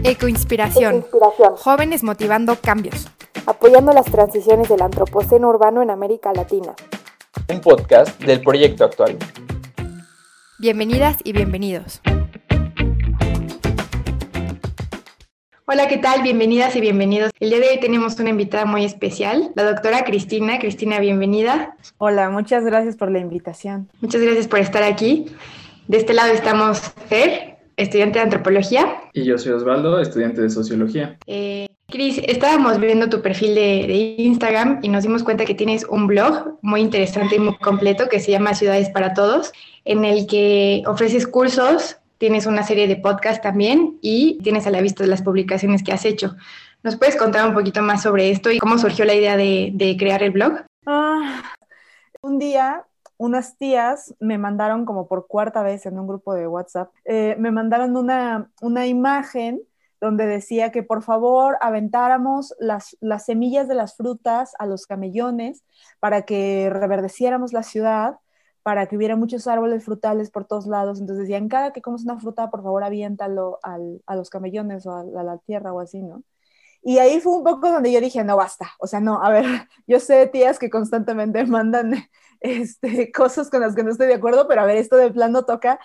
Ecoinspiración. Jóvenes motivando cambios. Apoyando las transiciones del antropoceno urbano en América Latina. Un podcast del Proyecto Actual. Bienvenidas y bienvenidos. Hola, ¿qué tal? Bienvenidas y bienvenidos. El día de hoy tenemos una invitada muy especial, la doctora Cristina. Cristina, bienvenida. Hola, muchas gracias por la invitación. Muchas gracias por estar aquí. De este lado estamos Fer, estudiante de antropología. Y yo soy Osvaldo, estudiante de sociología. Cris, estábamos viendo tu perfil de Instagram y nos dimos cuenta que tienes un blog muy interesante y muy completo que se llama Ciudades para Todos, en el que ofreces cursos, tienes una serie de podcasts también y tienes a la vista las publicaciones que has hecho. ¿Nos puedes contar un poquito más sobre esto y cómo surgió la idea de crear el blog? Un día unas tías me mandaron como por cuarta vez en un grupo de WhatsApp, me mandaron una imagen donde decía que por favor aventáramos las semillas de las frutas a los camellones para que reverdeciéramos la ciudad, para que hubiera muchos árboles frutales por todos lados. Entonces decían, cada que comes una fruta, por favor aviéntalo a los camellones o a la tierra o así, ¿no? Y ahí fue un poco donde yo dije, no, basta. O sea, no, a ver, yo sé de tías que constantemente mandan cosas con las que no estoy de acuerdo, pero a ver, esto de plano toca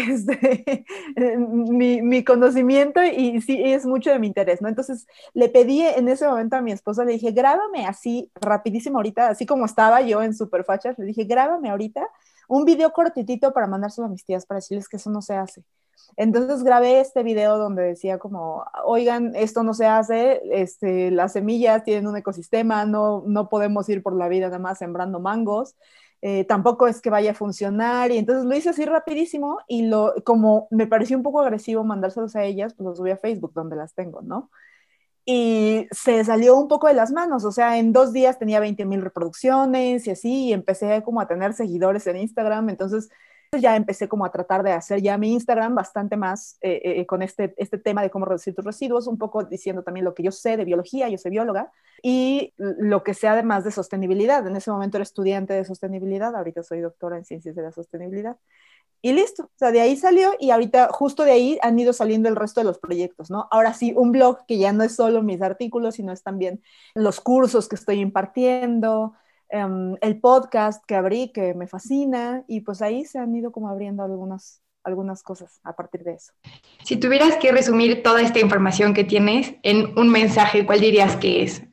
mi conocimiento y sí, es mucho de mi interés, ¿no? Entonces, le pedí en ese momento a mi esposa, le dije, grábame así, rapidísimo ahorita, así como estaba yo en Superfachas, le dije, grábame ahorita un video cortitito para mandárselo a mis tías, para decirles que eso no se hace. Entonces grabé este video donde decía como, oigan, esto no se hace, las semillas tienen un ecosistema, no podemos ir por la vida nada más sembrando mangos, tampoco es que vaya a funcionar, y entonces lo hice así rapidísimo y como me pareció un poco agresivo mandárselos a ellas, pues los subí a Facebook donde las tengo, ¿no? Y se salió un poco de las manos, o sea, en 2 días tenía 20,000 reproducciones y así, y empecé como a tener seguidores en Instagram, entonces ya empecé como a tratar de hacer ya mi Instagram bastante más con este tema de cómo reducir tus residuos, un poco diciendo también lo que yo sé de biología, yo soy bióloga, y lo que sé además de sostenibilidad. En ese momento era estudiante de sostenibilidad, ahorita soy doctora en ciencias de la sostenibilidad. Y listo, o sea, de ahí salió y ahorita justo de ahí han ido saliendo el resto de los proyectos, ¿no? Ahora sí, un blog que ya no es solo mis artículos, sino es también los cursos que estoy impartiendo, el podcast que abrí, que me fascina, y pues ahí se han ido como abriendo algunas cosas a partir de eso. Si tuvieras que resumir toda esta información que tienes en un mensaje, ¿cuál dirías que es?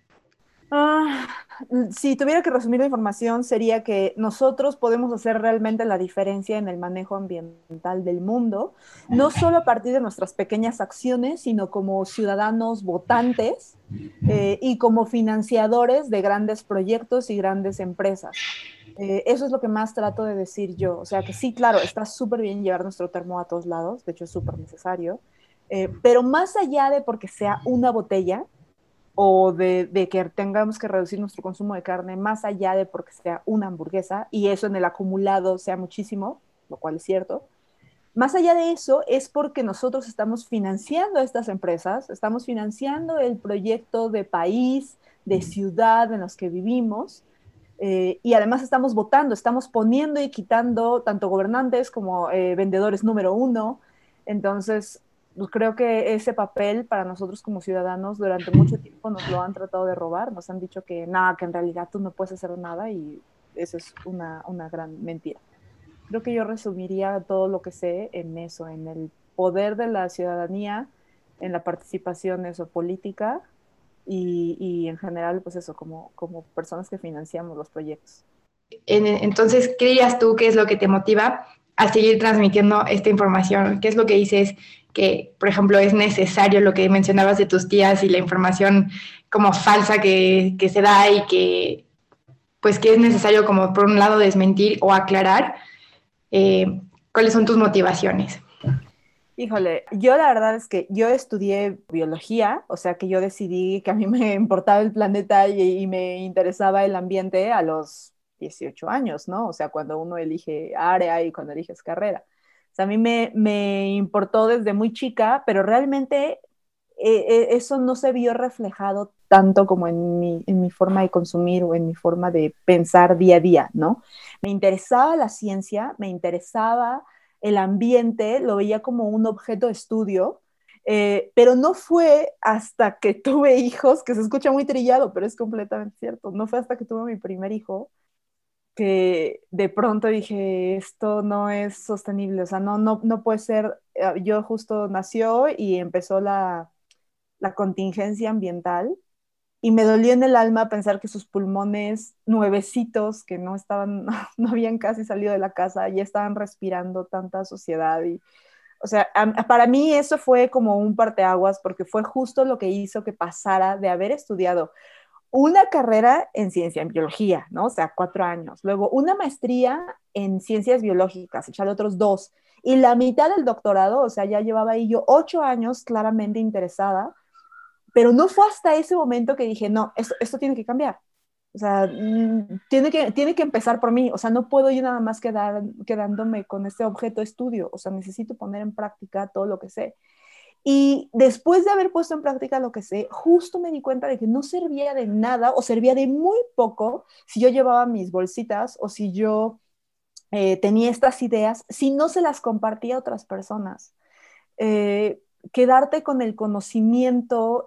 Si tuviera que resumir la información, sería que nosotros podemos hacer realmente la diferencia en el manejo ambiental del mundo, no solo a partir de nuestras pequeñas acciones, sino como ciudadanos votantes y como financiadores de grandes proyectos y grandes empresas. Eso es lo que más trato de decir yo. O sea que sí, claro, está súper bien llevar nuestro termo a todos lados, de hecho es súper necesario, pero más allá de porque sea una botella, o de que tengamos que reducir nuestro consumo de carne más allá de porque sea una hamburguesa, y eso en el acumulado sea muchísimo, lo cual es cierto. Más allá de eso es porque nosotros estamos financiando a estas empresas, estamos financiando el proyecto de país, de ciudad en los que vivimos, y además estamos votando, estamos poniendo y quitando tanto gobernantes como vendedores número uno. Entonces, pues creo que ese papel para nosotros como ciudadanos durante mucho tiempo nos lo han tratado de robar, nos han dicho que nada, que en realidad tú no puedes hacer nada, y eso es una gran mentira. Creo que yo resumiría todo lo que sé en eso, en el poder de la ciudadanía, en la participación política y en general, pues eso, como personas que financiamos los proyectos. Entonces, ¿qué dirías tú que es lo que te motiva a seguir transmitiendo esta información? ¿Qué es lo que dices que, por ejemplo, es necesario, lo que mencionabas de tus tías y la información como falsa que se da y que, pues, que es necesario como por un lado desmentir o aclarar? ¿Cuáles son tus motivaciones? Híjole, yo la verdad es que yo estudié biología, o sea que yo decidí que a mí me importaba el planeta y me interesaba el ambiente a los 18 años, ¿no? O sea, cuando uno elige área y cuando eliges carrera. O sea, a mí me importó desde muy chica, pero realmente eso no se vio reflejado tanto como en mi forma de consumir o en mi forma de pensar día a día, ¿no? Me interesaba la ciencia, me interesaba el ambiente, lo veía como un objeto de estudio, Pero no fue hasta que tuve hijos, que se escucha muy trillado, pero es completamente cierto, no fue hasta que tuve mi primer hijo que de pronto dije, esto no es sostenible, o sea, no puede ser. Yo justo nació y empezó la contingencia ambiental y me dolió en el alma pensar que sus pulmones nuevecitos, que no estaban, no habían casi salido de la casa, ya estaban respirando tanta suciedad. Y, o sea, para mí eso fue como un parteaguas, porque fue justo lo que hizo que pasara de haber estudiado una carrera en ciencia, en biología, ¿no? O sea, 4 años. Luego una maestría en ciencias biológicas, echarle otros 2. Y la mitad del doctorado, o sea, ya llevaba ahí yo 8 años claramente interesada, pero no fue hasta ese momento que dije, no, esto tiene que cambiar. O sea, tiene que empezar por mí. O sea, no puedo yo nada más quedándome con este objeto de estudio. O sea, necesito poner en práctica todo lo que sé. Y después de haber puesto en práctica lo que sé, justo me di cuenta de que no servía de nada o servía de muy poco si yo llevaba mis bolsitas o si yo tenía estas ideas, si no se las compartía a otras personas. Eh, Quedarte con el conocimiento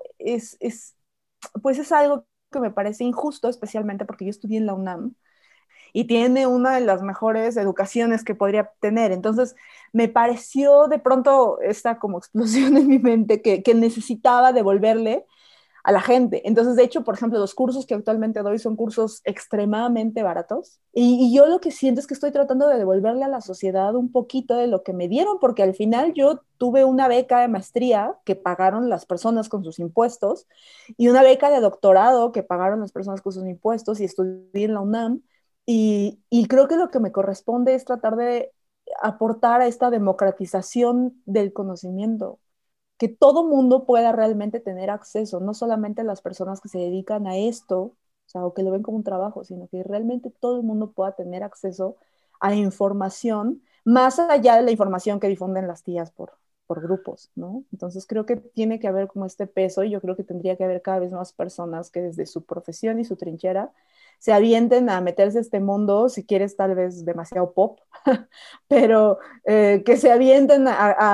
pues es algo que me parece injusto, especialmente porque yo estudié en la UNAM y tiene una de las mejores educaciones que podría tener. Entonces, me pareció de pronto esta como explosión en mi mente que necesitaba devolverle a la gente. Entonces, de hecho, por ejemplo, los cursos que actualmente doy son cursos extremadamente baratos y yo lo que siento es que estoy tratando de devolverle a la sociedad un poquito de lo que me dieron, porque al final yo tuve una beca de maestría que pagaron las personas con sus impuestos y una beca de doctorado que pagaron las personas con sus impuestos y estudié en la UNAM y creo que lo que me corresponde es tratar de aportar a esta democratización del conocimiento, que todo mundo pueda realmente tener acceso, no solamente las personas que se dedican a esto, o sea, o que lo ven como un trabajo, sino que realmente todo el mundo pueda tener acceso a información, más allá de la información que difunden las tías por grupos, ¿no? Entonces creo que tiene que haber como este peso y yo creo que tendría que haber cada vez más personas que desde su profesión y su trinchera se avienten a meterse a este mundo, si quieres tal vez demasiado pop, pero que se avienten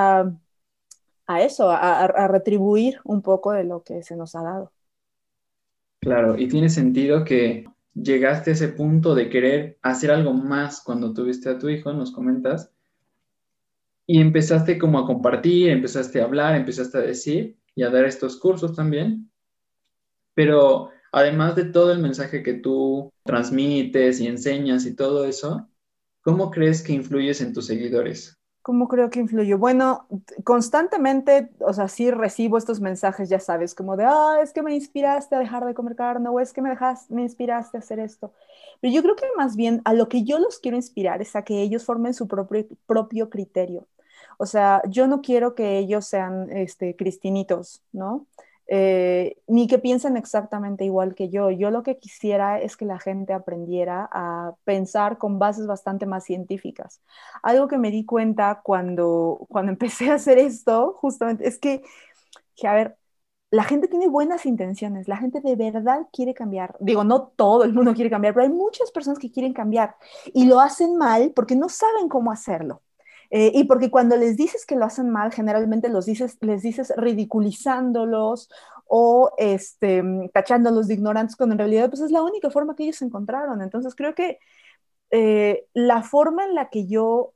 a eso, a retribuir un poco de lo que se nos ha dado. Claro, y tiene sentido que llegaste a ese punto de querer hacer algo más cuando tuviste a tu hijo, nos comentas, y empezaste como a compartir, empezaste a hablar, empezaste a decir y a dar estos cursos también, pero además de todo el mensaje que tú transmites y enseñas y todo eso, ¿cómo crees que influyes en tus seguidores? ¿Cómo creo que influyó? Bueno, constantemente, o sea, sí recibo estos mensajes, ya sabes, como de, es que me inspiraste a dejar de comer carne, o es que me inspiraste a hacer esto. Pero yo creo que más bien a lo que yo los quiero inspirar es a que ellos formen su propio criterio. O sea, yo no quiero que ellos sean cristinitos, ¿no? Ni que piensen exactamente igual que yo. Yo lo que quisiera es que la gente aprendiera a pensar con bases bastante más científicas. Algo que me di cuenta cuando empecé a hacer esto, justamente, es que, a ver, la gente tiene buenas intenciones, la gente de verdad quiere cambiar. Digo, no todo el mundo quiere cambiar, pero hay muchas personas que quieren cambiar y lo hacen mal porque no saben cómo hacerlo. Y porque cuando les dices que lo hacen mal, generalmente les dices ridiculizándolos o tachándolos de ignorantes, cuando en realidad pues, es la única forma que ellos encontraron. Entonces creo que la forma en la que yo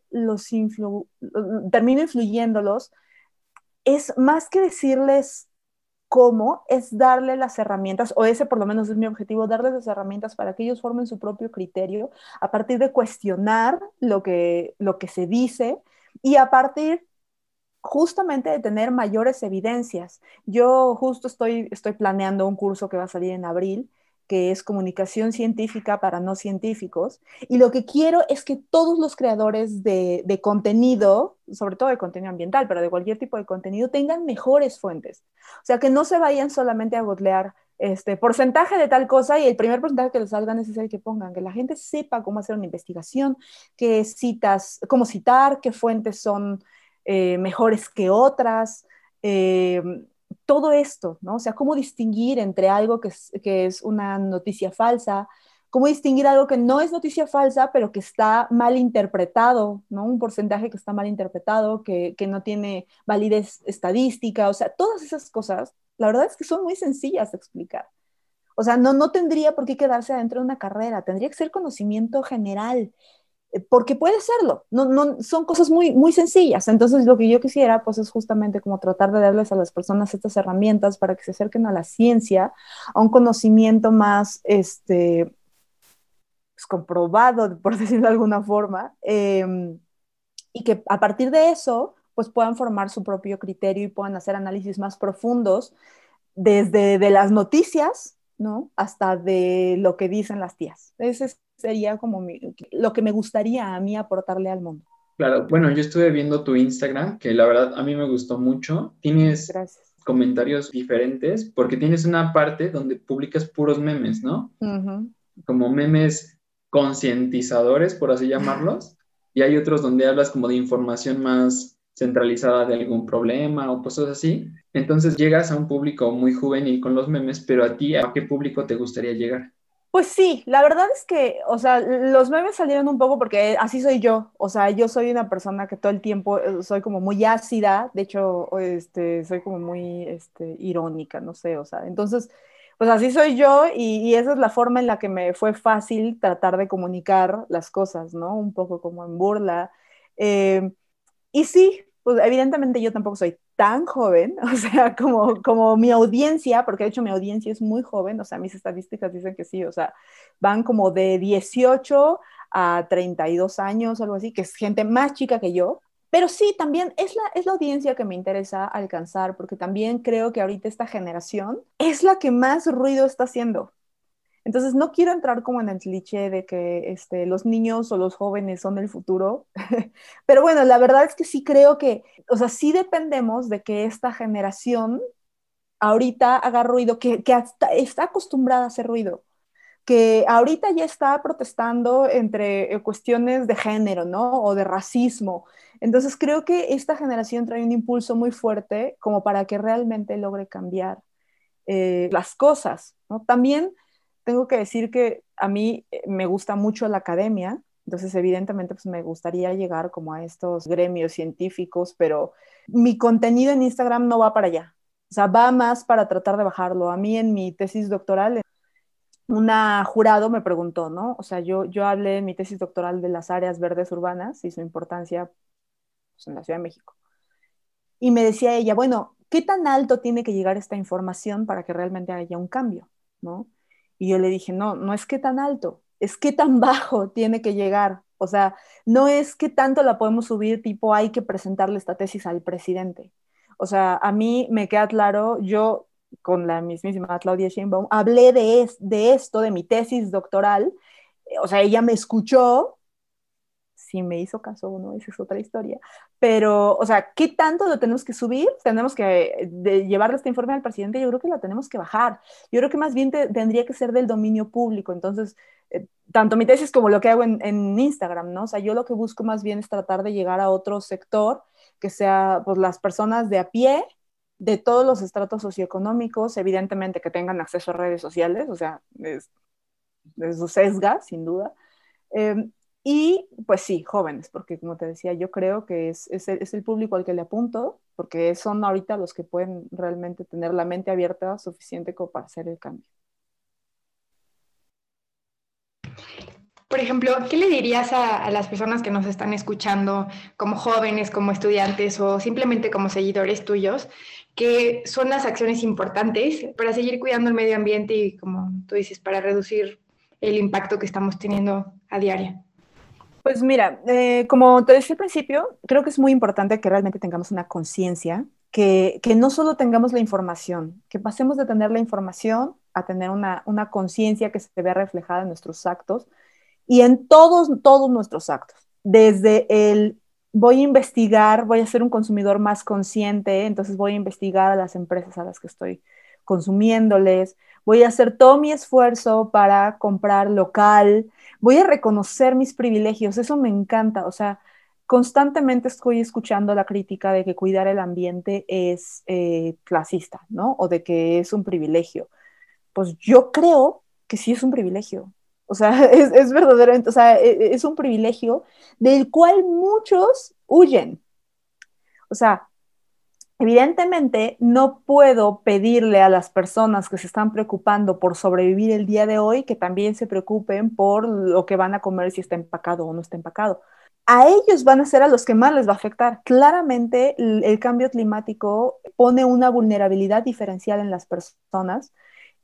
termino influyéndolos es más que decirles cómo, es darle las herramientas, o ese por lo menos es mi objetivo, darles las herramientas para que ellos formen su propio criterio a partir de cuestionar lo que se dice y a partir justamente de tener mayores evidencias. Yo justo estoy planeando un curso que va a salir en abril, que es comunicación científica para no científicos, y lo que quiero es que todos los creadores de contenido, sobre todo de contenido ambiental, pero de cualquier tipo de contenido, tengan mejores fuentes. O sea, que no se vayan solamente a googlear porcentaje de tal cosa y el primer porcentaje que les salgan es el que pongan, que la gente sepa cómo hacer una investigación, qué citas, cómo citar, qué fuentes son mejores que otras, eh, todo esto, ¿no? O sea, cómo distinguir entre algo que es una noticia falsa, cómo distinguir algo que no es noticia falsa, pero que está mal interpretado, ¿no? Un porcentaje que está mal interpretado, que no tiene validez estadística, o sea, todas esas cosas, la verdad es que son muy sencillas de explicar. O sea, no tendría por qué quedarse adentro de una carrera, tendría que ser conocimiento general, porque puede serlo, son cosas muy, muy sencillas. Entonces, lo que yo quisiera, pues, es justamente como tratar de darles a las personas estas herramientas para que se acerquen a la ciencia, a un conocimiento más, pues, comprobado, por decirlo de alguna forma, y que a partir de eso, pues, puedan formar su propio criterio y puedan hacer análisis más profundos desde de las noticias, ¿no? Hasta de lo que dicen las tías. Ese sería como lo que me gustaría a mí aportarle al mundo. Claro, bueno, yo estuve viendo tu Instagram, que la verdad a mí me gustó mucho. Tienes Gracias. comentarios diferentes porque tienes una parte donde publicas puros memes, ¿no? Uh-huh. Como memes concientizadores, por así llamarlos, y hay otros donde hablas como de información más centralizada de algún problema o cosas así. Entonces llegas a un público muy juvenil con los memes, pero a ti, ¿a qué público te gustaría llegar? Pues sí, la verdad es que, o sea, los memes salieron un poco porque así soy yo, o sea, yo soy una persona que todo el tiempo soy como muy ácida, de hecho, soy como muy, irónica, no sé, o sea, entonces, pues así soy yo y esa es la forma en la que me fue fácil tratar de comunicar las cosas, ¿no? Un poco como en burla. Eh, y sí, pues evidentemente yo tampoco soy tan joven, o sea, como mi audiencia, porque de hecho mi audiencia es muy joven, o sea, mis estadísticas dicen que sí, o sea, van como de 18 a 32 años, algo así, que es gente más chica que yo, pero sí, también es la audiencia que me interesa alcanzar, porque también creo que ahorita esta generación es la que más ruido está haciendo. Entonces, no quiero entrar como en el cliché de que los niños o los jóvenes son el futuro, pero bueno, la verdad es que sí creo que, o sea, sí dependemos de que esta generación ahorita haga ruido, que está acostumbrada a hacer ruido, que ahorita ya está protestando entre cuestiones de género, ¿no? O de racismo. Entonces, creo que esta generación trae un impulso muy fuerte como para que realmente logre cambiar las cosas, ¿no? También tengo que decir que a mí me gusta mucho la academia, entonces evidentemente pues me gustaría llegar como a estos gremios científicos, pero mi contenido en Instagram no va para allá, o sea, va más para tratar de bajarlo. A mí en mi tesis doctoral, una jurado me preguntó, ¿no? O sea, yo hablé en mi tesis doctoral de las áreas verdes urbanas y su importancia pues, en la Ciudad de México. Y me decía ella, bueno, ¿qué tan alto tiene que llegar esta información para que realmente haya un cambio? ¿No? Y yo le dije, no es qué tan alto, es qué tan bajo tiene que llegar. O sea, no es qué tanto la podemos subir, tipo, hay que presentarle esta tesis al presidente. O sea, a mí me queda claro, yo con la mismísima Claudia Sheinbaum hablé de esto, de mi tesis doctoral. O sea, ella me escuchó, si me hizo caso o no, esa es otra historia. Pero, o sea, ¿qué tanto lo tenemos que subir? Tenemos que llevarle este informe al presidente, yo creo que lo tenemos que bajar. Yo creo que más bien tendría que ser del dominio público. Entonces, tanto mi tesis como lo que hago en Instagram, ¿no? O sea, yo lo que busco más bien es tratar de llegar a otro sector, que sea, pues, las personas de a pie, de todos los estratos socioeconómicos, evidentemente que tengan acceso a redes sociales, o sea, es su sesga, sin duda. Eh, y pues sí, jóvenes, porque como te decía, yo creo que es el público al que le apunto, porque son ahorita los que pueden realmente tener la mente abierta suficiente como para hacer el cambio. Por ejemplo, ¿qué le dirías a las personas que nos están escuchando como jóvenes, como estudiantes o simplemente como seguidores tuyos, que son las acciones importantes para seguir cuidando el medio ambiente y, como tú dices, para reducir el impacto que estamos teniendo a diario? Pues mira, como te decía al principio, creo que es muy importante que realmente tengamos una conciencia, que no solo tengamos la información, que pasemos de tener la información a tener una conciencia que se vea reflejada en nuestros actos y en todos nuestros actos. Desde el voy a investigar, voy a ser un consumidor más consciente, entonces voy a investigar a las empresas a las que estoy consumiéndoles, voy a hacer todo mi esfuerzo para comprar local, voy a reconocer mis privilegios, eso me encanta, o sea, constantemente estoy escuchando la crítica de que cuidar el ambiente es clasista, ¿no? O de que es un privilegio. Pues yo creo que sí es un privilegio. O sea, es verdaderamente, o sea, es un privilegio del cual muchos huyen. O sea, evidentemente no puedo pedirle a las personas que se están preocupando por sobrevivir el día de hoy que también se preocupen por lo que van a comer, si está empacado o no está empacado. A ellos van a ser a los que más les va a afectar. Claramente el cambio climático pone una vulnerabilidad diferencial en las personas.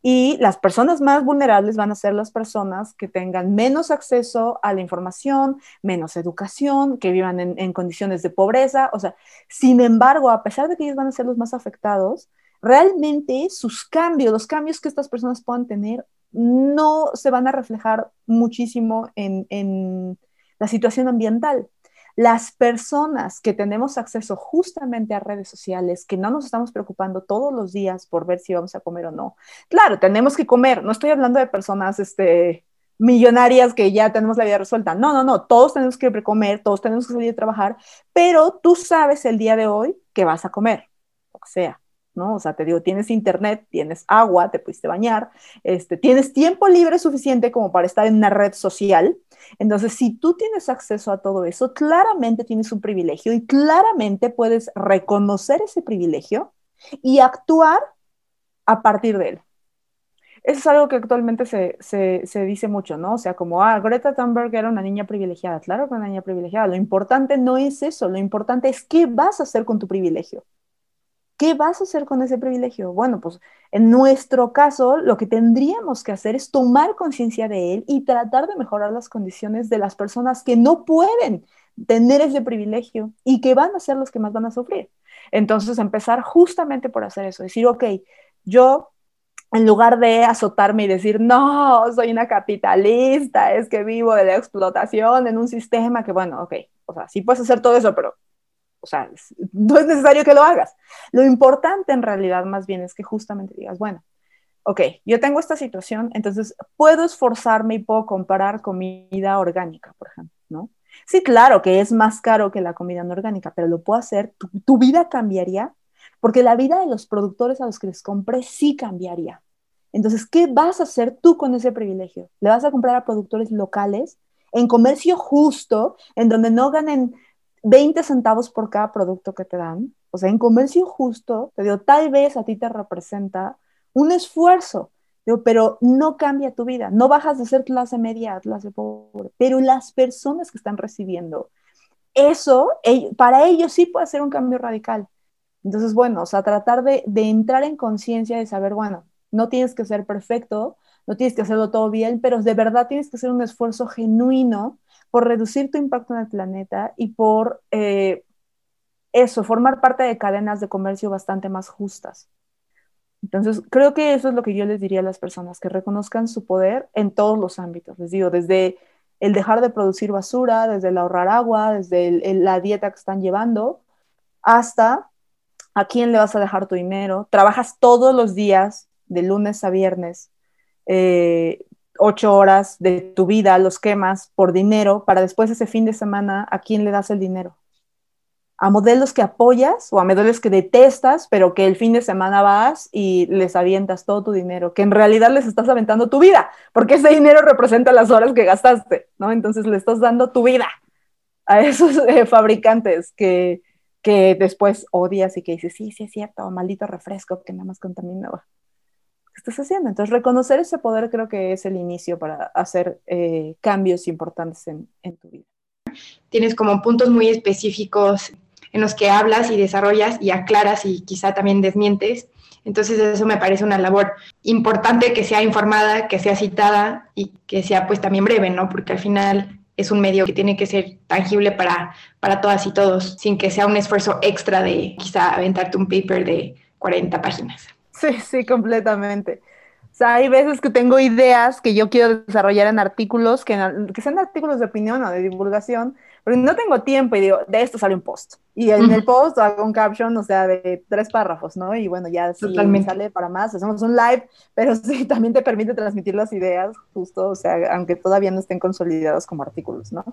Y las personas más vulnerables van a ser las personas que tengan menos acceso a la información, menos educación, que vivan en condiciones de pobreza. O sea, sin embargo, a pesar de que ellos van a ser los más afectados, realmente sus cambios, los cambios que estas personas puedan tener, no se van a reflejar muchísimo en la situación ambiental. Las personas que tenemos acceso justamente a redes sociales, que no nos estamos preocupando todos los días por ver si vamos a comer o no. Claro, tenemos que comer. No estoy hablando de personas millonarias que ya tenemos la vida resuelta. No, no, no. Todos tenemos que comer, todos tenemos que salir a trabajar, pero tú sabes el día de hoy que vas a comer, lo que sea, ¿no? O sea, te digo, tienes internet, tienes agua, te pudiste bañar, tienes tiempo libre suficiente como para estar en una red social. Entonces, si tú tienes acceso a todo eso, claramente tienes un privilegio y claramente puedes reconocer ese privilegio y actuar a partir de él. Eso es algo que actualmente se dice mucho, ¿no? O sea, como, Greta Thunberg era una niña privilegiada. Claro que era una niña privilegiada. Lo importante no es eso. Lo importante es qué vas a hacer con tu privilegio. ¿Qué vas a hacer con ese privilegio? Bueno, pues en nuestro caso, lo que tendríamos que hacer es tomar conciencia de él y tratar de mejorar las condiciones de las personas que no pueden tener ese privilegio y que van a ser los que más van a sufrir. Entonces, empezar justamente por hacer eso, decir, ok, yo en lugar de azotarme y decir, no, soy una capitalista, es que vivo de la explotación en un sistema que, bueno, ok, o sea, sí puedes hacer todo eso, pero o sea, no es necesario que lo hagas. Lo importante en realidad más bien es que justamente digas, bueno, ok, yo tengo esta situación, entonces puedo esforzarme y puedo comprar comida orgánica, por ejemplo, ¿no? Sí, claro que es más caro que la comida no orgánica, pero lo puedo hacer, tu vida cambiaría, porque la vida de los productores a los que les compré sí cambiaría. Entonces, ¿qué vas a hacer tú con ese privilegio? ¿Le vas a comprar a productores locales en comercio justo, en donde no ganen 20 centavos por cada producto que te dan? O sea, en comercio justo, te digo, tal vez a ti te representa un esfuerzo, digo, pero no cambia tu vida. No bajas de ser clase media a clase pobre, pero las personas que están recibiendo eso, para ellos sí puede ser un cambio radical. Entonces, bueno, o sea, tratar de entrar en conciencia, de saber, bueno, no tienes que ser perfecto, no tienes que hacerlo todo bien, pero de verdad tienes que hacer un esfuerzo genuino por reducir tu impacto en el planeta y por eso, formar parte de cadenas de comercio bastante más justas. Entonces, creo que eso es lo que yo les diría a las personas, que reconozcan su poder en todos los ámbitos. Les digo, desde el dejar de producir basura, desde el ahorrar agua, desde la dieta que están llevando, hasta a quién le vas a dejar tu dinero. Trabajas todos los días, de lunes a viernes, 8 horas de tu vida, los quemas por dinero, para después ese fin de semana, ¿a quién le das el dinero? A modelos que apoyas o a modelos que detestas, pero que el fin de semana vas y les avientas todo tu dinero, que en realidad les estás aventando tu vida, porque ese dinero representa las horas que gastaste, ¿no? Entonces le estás dando tu vida a esos fabricantes que después odias y que dices, sí, sí es cierto, maldito refresco que nada más contamina. ¿Qué estás haciendo? Entonces, reconocer ese poder creo que es el inicio para hacer cambios importantes en tu vida. Tienes como puntos muy específicos en los que hablas y desarrollas y aclaras y quizá también desmientes. Entonces eso me parece una labor importante, que sea informada, que sea citada y que sea pues también breve, ¿no? Porque al final es un medio que tiene que ser tangible para todas y todos, sin que sea un esfuerzo extra de quizá aventarte un paper de 40 páginas. Sí, sí, completamente. O sea, hay veces que tengo ideas que yo quiero desarrollar en artículos, que sean artículos de opinión o de divulgación, pero no tengo tiempo y digo, de esto sale un post. Y en el post hago un caption, o sea, de 3 párrafos, ¿no? Y bueno, ya si sale para más, hacemos un live, pero sí, también te permite transmitir las ideas, justo, o sea, aunque todavía no estén consolidados como artículos, ¿no?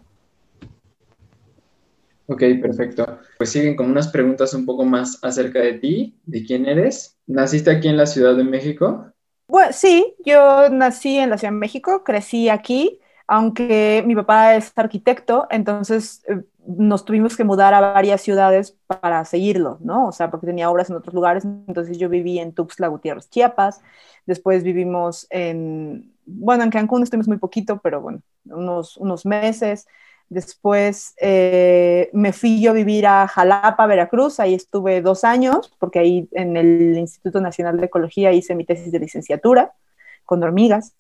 Ok, perfecto. Pues siguen con unas preguntas un poco más acerca de ti, de quién eres. ¿Naciste aquí en la Ciudad de México? Pues sí, yo nací en la Ciudad de México, crecí aquí, aunque mi papá es arquitecto, entonces nos tuvimos que mudar a varias ciudades para seguirlo, ¿no? O sea, porque tenía obras en otros lugares, entonces yo viví en Tuxtla Gutiérrez, Chiapas, después vivimos en Cancún estuvimos muy poquito, pero bueno, unos meses. Después me fui yo a vivir a Jalapa, Veracruz, ahí estuve 2 años, porque ahí en el Instituto Nacional de Ecología hice mi tesis de licenciatura con hormigas.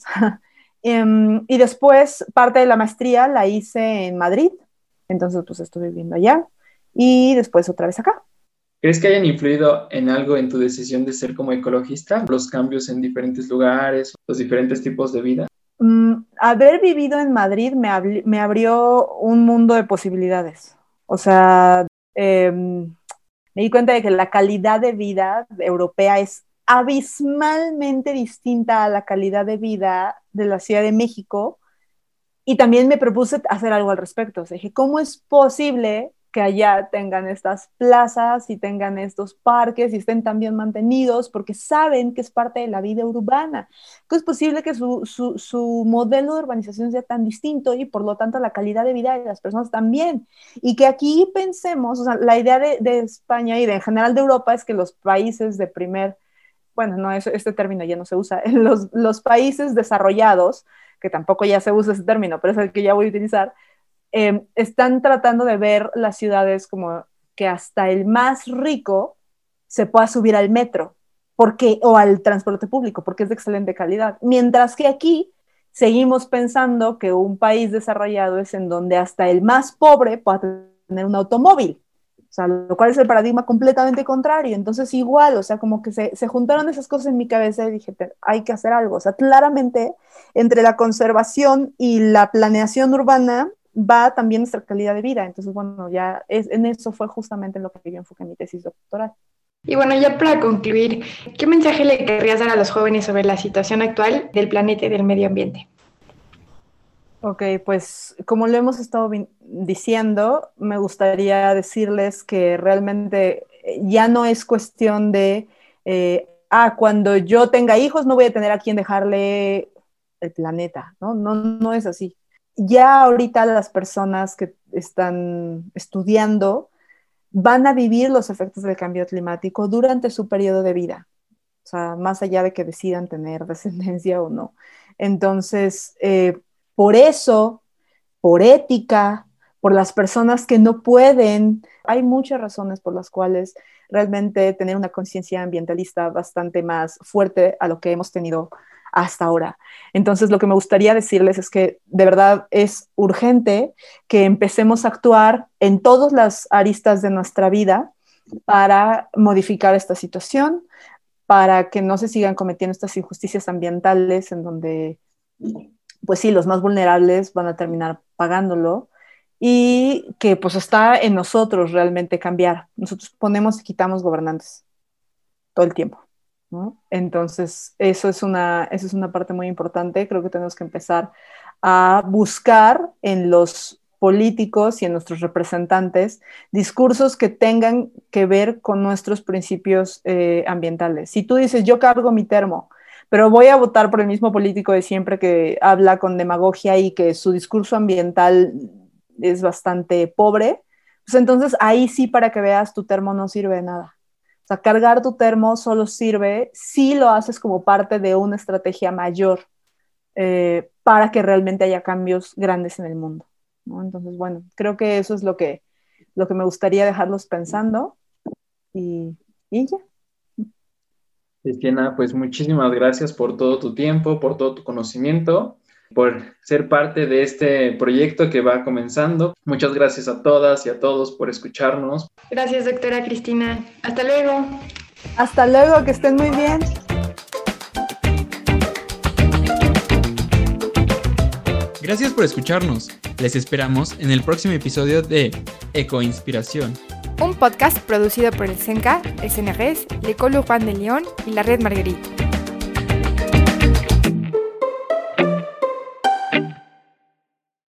Y después parte de la maestría la hice en Madrid, entonces pues estuve viviendo allá y después otra vez acá. ¿Crees que hayan influido en algo en tu decisión de ser como ecologista? Los cambios en diferentes lugares, los diferentes tipos de vida. Haber vivido en Madrid me abrió un mundo de posibilidades. O sea, me di cuenta de que la calidad de vida europea es abismalmente distinta a la calidad de vida de la Ciudad de México, y también me propuse hacer algo al respecto. O sea, dije, ¿cómo es posible que allá tengan estas plazas y tengan estos parques y estén tan bien mantenidos? Porque saben que es parte de la vida urbana. ¿Cómo es posible que su modelo de urbanización sea tan distinto y por lo tanto la calidad de vida de las personas también? Y que aquí pensemos, o sea, la idea de España y en general de Europa es que los países de este término ya no se usa, los países desarrollados, que tampoco ya se usa ese término, pero es el que ya voy a utilizar, están tratando de ver las ciudades como que hasta el más rico se pueda subir al metro o al transporte público, porque es de excelente calidad. Mientras que aquí seguimos pensando que un país desarrollado es en donde hasta el más pobre pueda tener un automóvil. O sea, lo cual es el paradigma completamente contrario. Entonces, igual, o sea, como que se juntaron esas cosas en mi cabeza y dije, hay que hacer algo. O sea, claramente, entre la conservación y la planeación urbana va también nuestra calidad de vida. Entonces, bueno, en eso fue justamente lo que yo enfoqué en mi tesis doctoral. Y bueno, ya para concluir, ¿qué mensaje le querrías dar a los jóvenes sobre la situación actual del planeta y del medio ambiente? Ok, pues como lo hemos estado diciendo, me gustaría decirles que realmente ya no es cuestión de, cuando yo tenga hijos no voy a tener a quién dejarle el planeta, ¿no? No es así. Ya ahorita las personas que están estudiando van a vivir los efectos del cambio climático durante su periodo de vida, o sea, más allá de que decidan tener descendencia o no. Entonces, por eso, por ética, por las personas que no pueden, hay muchas razones por las cuales realmente tener una conciencia ambientalista bastante más fuerte a lo que hemos tenido hasta ahora. Entonces, lo que me gustaría decirles es que de verdad es urgente que empecemos a actuar en todas las aristas de nuestra vida para modificar esta situación, para que no se sigan cometiendo estas injusticias ambientales en donde, pues sí, los más vulnerables van a terminar pagándolo, y que pues está en nosotros realmente cambiar. Nosotros ponemos y quitamos gobernantes todo el tiempo, ¿no? Entonces, eso es una parte muy importante. Creo que tenemos que empezar a buscar en los políticos y en nuestros representantes discursos que tengan que ver con nuestros principios ambientales. Si tú dices, yo cargo mi termo, pero voy a votar por el mismo político de siempre que habla con demagogia y que su discurso ambiental es bastante pobre, pues entonces ahí sí, para que veas, tu termo no sirve de nada. O sea, cargar tu termo solo sirve si lo haces como parte de una estrategia mayor para que realmente haya cambios grandes en el mundo, ¿no? Entonces, bueno, creo que eso es lo que me gustaría dejarlos pensando, y ya. Cristiana, pues muchísimas gracias por todo tu tiempo, por todo tu conocimiento, por ser parte de este proyecto que va comenzando. Muchas gracias a todas y a todos por escucharnos. Gracias, doctora Cristina. Hasta luego. Hasta luego, que estén muy bien. Gracias por escucharnos. Les esperamos en el próximo episodio de Ecoinspiración, un podcast producido por el CENCA, el CNRS, l'École Urbaine de Lyon y la Red Marguerite.